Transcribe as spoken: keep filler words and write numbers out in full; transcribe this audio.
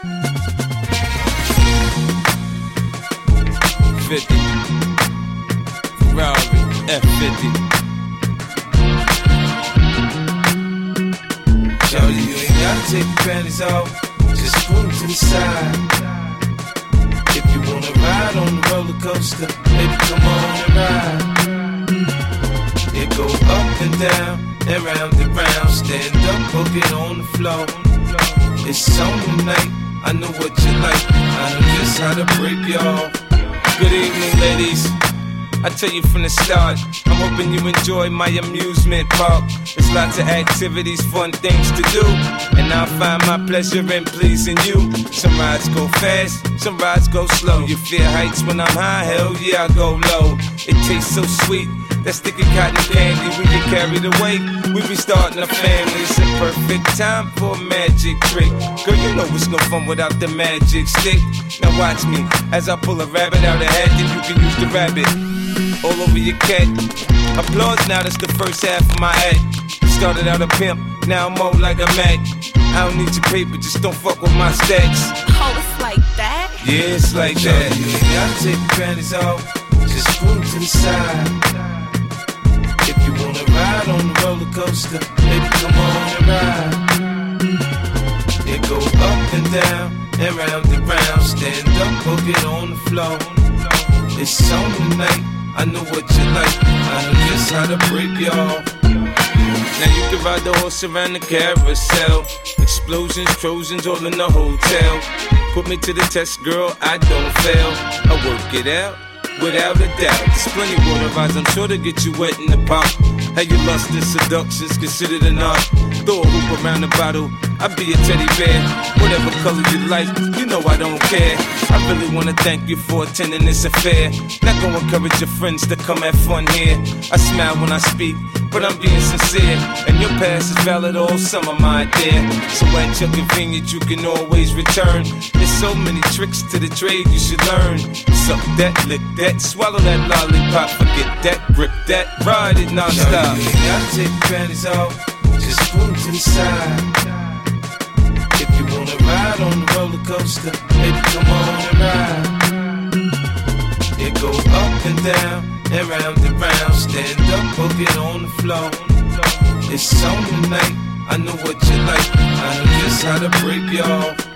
fifty Ferrari F fifty. Shorty, you ain't gotta take your panties off, just pull to the side. If you wanna ride on the roller coaster, baby, come on and ride. It go up and down, and round and round. Stand up, book it on the floor. It's on tonight, I know what you like, I know just how to break y'all. Good evening, ladies. I tell you from the start, I'm hoping you enjoy my amusement park. There's lots of activities, fun things to do, and I'll find my pleasure in pleasing you. Some rides go fast, some rides go slow. You fear heights when I'm high, hell yeah, I go low. It tastes so sweet, that sticky cotton candy. We get carried away, we be starting a family. It's a perfect time for a magic trick. Girl, you know it's no fun without the magic stick. Now watch me, as I pull a rabbit out of hat, then you can use the rabbit all over your cat. Applause now, that's the first half of my act. Started out a pimp, now I'm more like a Mac. I don't need your paper, just don't fuck with my stacks. Oh, it's like that? Yeah, it's like that. You ain't gotta take your panties off, just pull to the side. If you wanna ride on the roller coaster, baby, come on and ride. It go up and down, and round and round. Stand up, book it on the floor. It's on tonight, I know what you like, I know just how to break y'all. Now you can ride the horse around the carousel. Explosions, Trojans, all in the hotel. Put me to the test, girl, I don't fail. I work it out, without a doubt. There's plenty water rides, I'm sure to get you wet in the pop. How you lust and seduction's considered an art. Throw a hoop around the bottle, I'll be a teddy bear. Whatever color you like, you know I don't care. I really wanna thank you for attending this affair. Not gonna encourage your friends to come have fun here. I smile when I speak, but I'm being sincere. And your past is valid all summer, my dear. So at your convenience, you can always return. There's so many tricks to the trade you should learn. Suck that, lick that, swallow that lollipop. Forget that, grip that, ride it non-stop. You ain't gotta take your panties off, just pull to the side. If you wanna ride on the roller coaster, baby, come on and ride. It go up and down, and round and round. Stand up, book it on the floor. It's on tonight, I know what you like, I know just how to break y'all.